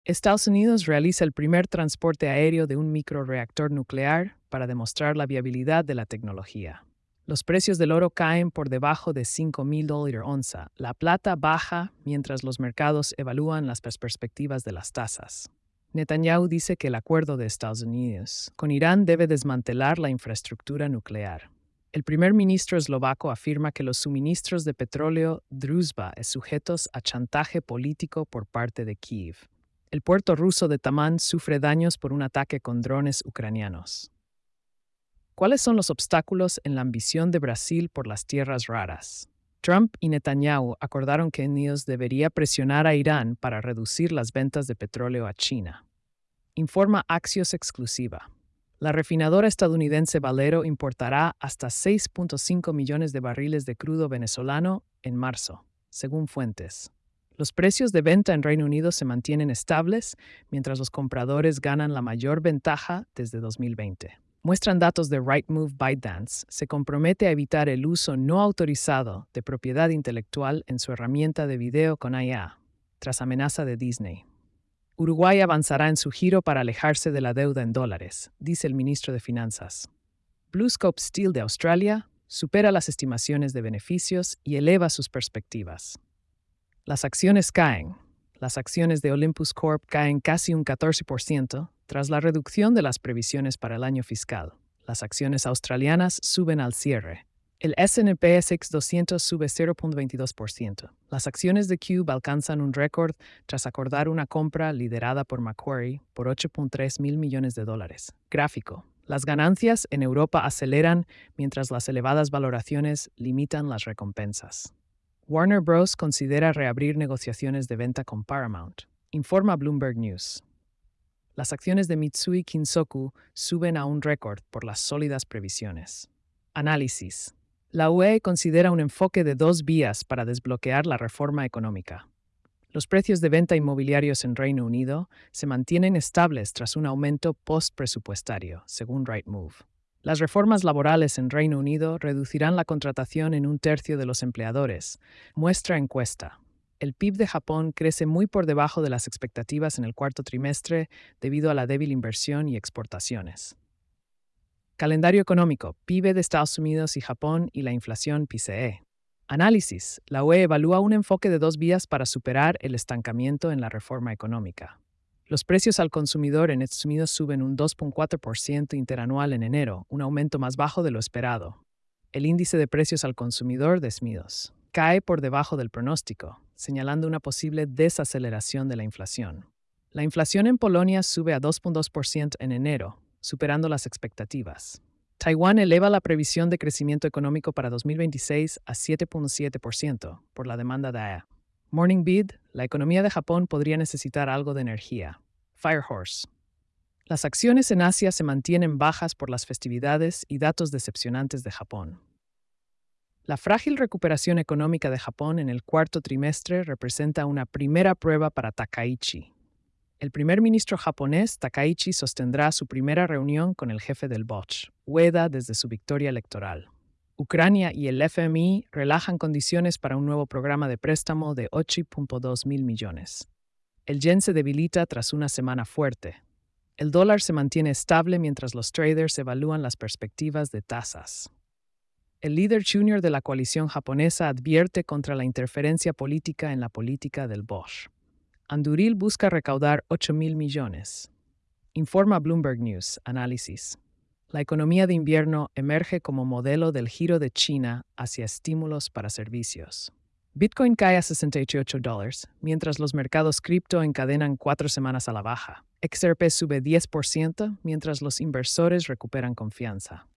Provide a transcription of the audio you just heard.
Estados Unidos realiza el primer transporte aéreo de un microreactor nuclear para demostrar la viabilidad de la tecnología. Los precios del oro caen por debajo de $5,000 onza. La plata baja mientras los mercados evalúan las perspectivas de las tasas. Netanyahu dice que el acuerdo de Estados Unidos con Irán debe desmantelar la infraestructura nuclear. El primer ministro eslovaco afirma que los suministros de petróleo Druzhba es sujetos a chantaje político por parte de Kiev. El puerto ruso de Tamán sufre daños por un ataque con drones ucranianos. ¿Cuáles son los obstáculos en la ambición de Brasil por las tierras raras? Trump y Netanyahu acordaron que Estados Unidos debería presionar a Irán para reducir las ventas de petróleo a China. Informa Axios Exclusiva. La refinadora estadounidense Valero importará hasta 6.5 millones de barriles de crudo venezolano en marzo, según fuentes. Los precios de venta en Reino Unido se mantienen estables, mientras los compradores ganan la mayor ventaja desde 2020. Muestran datos de Rightmove ByteDance, se compromete a evitar el uso no autorizado de propiedad intelectual en su herramienta de video con IA, tras amenaza de Disney. Uruguay avanzará en su giro para alejarse de la deuda en dólares, dice el ministro de Finanzas. BlueScope Steel de Australia supera las estimaciones de beneficios y eleva sus perspectivas. Las acciones caen. Las acciones de Olympus Corp caen casi un 14% tras la reducción de las previsiones para el año fiscal. Las acciones australianas suben al cierre. El S&P ASX 200 sube 0.22%. Las acciones de Cube alcanzan un récord tras acordar una compra liderada por Macquarie por $8.3 mil millones. Gráfico. Las ganancias en Europa aceleran mientras las elevadas valoraciones limitan las recompensas. Warner Bros. Considera reabrir negociaciones de venta con Paramount. Informa Bloomberg News. Las acciones de Mitsui Kinsoku suben a un récord por las sólidas previsiones. Análisis. La UE considera un enfoque de dos vías para desbloquear la reforma económica. Los precios de venta inmobiliarios en Reino Unido se mantienen estables tras un aumento post-presupuestario, según Rightmove. Las reformas laborales en Reino Unido reducirán la contratación en un tercio de los empleadores, muestra encuesta. El PIB de Japón crece muy por debajo de las expectativas en el cuarto trimestre debido a la débil inversión y exportaciones. Calendario económico, PIB de Estados Unidos y Japón y la inflación PCE. Análisis. La UE evalúa un enfoque de dos vías para superar el estancamiento en la reforma económica. Los precios al consumidor en Estados Unidos suben un 2.4% interanual en enero, un aumento más bajo de lo esperado. El índice de precios al consumidor de Estados Unidos cae por debajo del pronóstico, señalando una posible desaceleración de la inflación. La inflación en Polonia sube a 2.2% en enero, superando las expectativas. Taiwán eleva la previsión de crecimiento económico para 2026 a 7.7% por la demanda de AI. Morning Bid, la economía de Japón podría necesitar algo de energía. Firehorse. Las acciones en Asia se mantienen bajas por las festividades y datos decepcionantes de Japón. La frágil recuperación económica de Japón en el cuarto trimestre representa una primera prueba para Takaichi. El primer ministro japonés, Takaichi, sostendrá su primera reunión con el jefe del BOJ, Ueda, desde su victoria electoral. Ucrania y el FMI relajan condiciones para un nuevo programa de préstamo de 8.2 mil millones. El yen se debilita tras una semana fuerte. El dólar se mantiene estable mientras los traders evalúan las perspectivas de tasas. El líder junior de la coalición japonesa advierte contra la interferencia política en la política del BOJ. Anduril busca recaudar 8 mil millones. Informa Bloomberg News. Análisis. La economía de invierno emerge como modelo del giro de China hacia estímulos para servicios. Bitcoin cae a $68, mientras los mercados cripto encadenan 4 semanas a la baja. XRP sube 10%, mientras los inversores recuperan confianza.